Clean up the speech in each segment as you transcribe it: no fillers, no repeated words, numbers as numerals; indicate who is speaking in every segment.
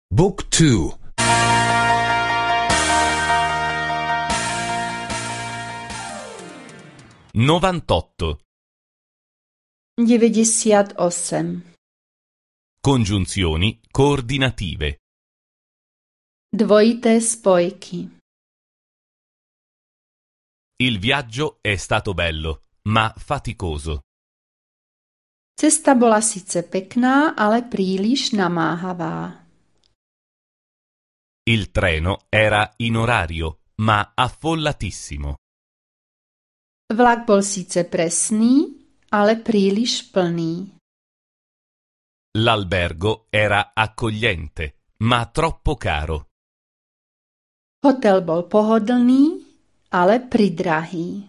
Speaker 1: Book 2.
Speaker 2: 98.
Speaker 3: 98.
Speaker 2: Congiunzioni coordinative.
Speaker 3: Dvojité spojky.
Speaker 2: Il viaggio è stato bello, ma faticoso.
Speaker 3: Cesta bola síce pekná, ale príliš namáhavá.
Speaker 2: Il treno era in orario, ma affollatissimo.
Speaker 3: Vlak bol síce presný, ale príliš plný.
Speaker 2: L'albergo era accogliente, ma troppo caro.
Speaker 3: Hotel bol pohodlný, ale pridrahý.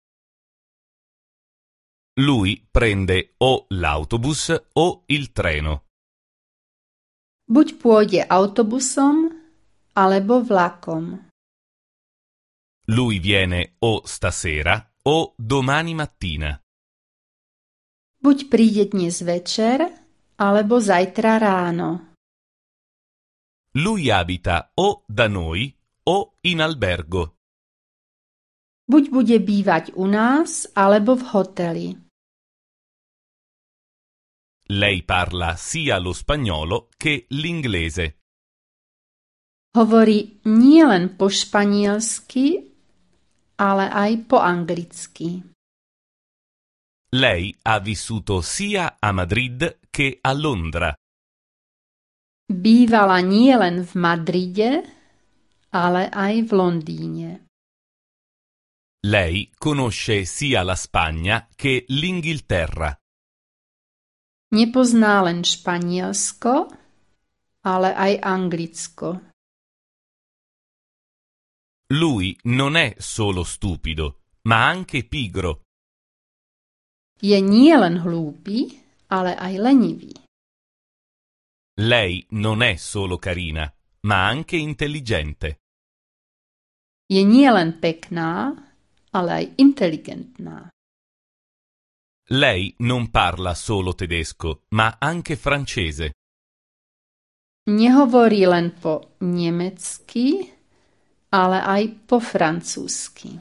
Speaker 2: Lui prende o l'autobus o il treno.
Speaker 3: Buď pôjde autobusom, alebo vlakom.
Speaker 2: Lui viene o stasera o domani mattina.
Speaker 3: Buď príde dnes večer, alebo zajtra ráno.
Speaker 2: Lui abita o da noi o in albergo.
Speaker 3: Buď bude bývať u nás, alebo v hoteli.
Speaker 2: Lei parla sia lo spagnolo che l'inglese.
Speaker 3: Hovorí nielen po španielsky, ale aj po anglicky.
Speaker 2: Lei ha vissuto sia a Madrid che a Londra.
Speaker 3: Bývala nielen v Madride, ale aj v Londýne.
Speaker 2: Lei conosce sia la Spagna che l'Inghilterra.
Speaker 3: Nepozná len Španielsko, ale aj Anglicko.
Speaker 2: Lui non è solo stupido, ma anche pigro.
Speaker 3: Je nielen hlúpy, ale aj lenivý.
Speaker 2: Lei non è solo carina, ma anche intelligente.
Speaker 3: Je nielen pekná, ale aj inteligentná.
Speaker 2: Lei non parla solo tedesco, ma anche francese.
Speaker 3: Nehovorí len po nemecky, ale aj po francúzsky.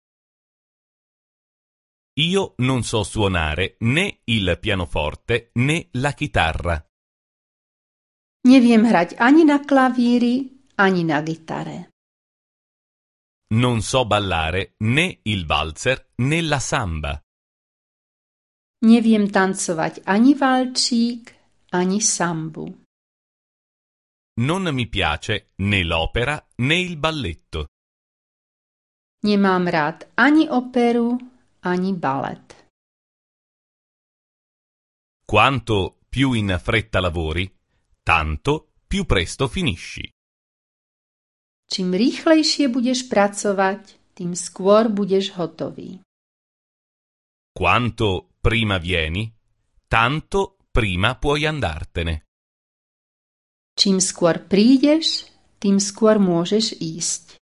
Speaker 2: Io non so suonare né il pianoforte né la chitarra.
Speaker 3: Neviem hrať ani na klavíri, ani na gitare.
Speaker 2: Non so ballare né il valzer né la samba.
Speaker 3: Neviem tancovať ani valčík, ani sambu.
Speaker 2: Non mi piace né l'opera né il balletto.
Speaker 3: Nemám rád ani operu, ani balet.
Speaker 2: Quanto più in fretta lavori, tanto più presto finisci.
Speaker 3: Čím rýchlejšie budeš pracovať, tým skôr budeš hotový.
Speaker 2: Quanto prima vieni, tanto prima puoi andartene.
Speaker 3: Čím skôr prídeš, tým skôr môžeš ísť.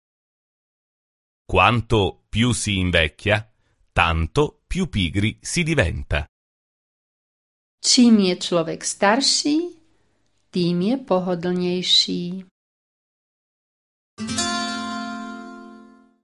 Speaker 2: Quanto più si invecchia, tanto più pigri si diventa.
Speaker 3: Čím je človek starší, tým je pohodlnejší.